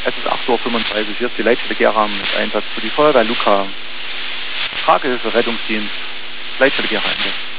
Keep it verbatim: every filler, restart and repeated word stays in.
Es ist acht Uhr fünfunddreißig, hier ist die Leitstelle Gera mit Einsatz für die Feuerwehr Luca. Tragehilfe, Rettungsdienst, Leitstelle Gera Ende.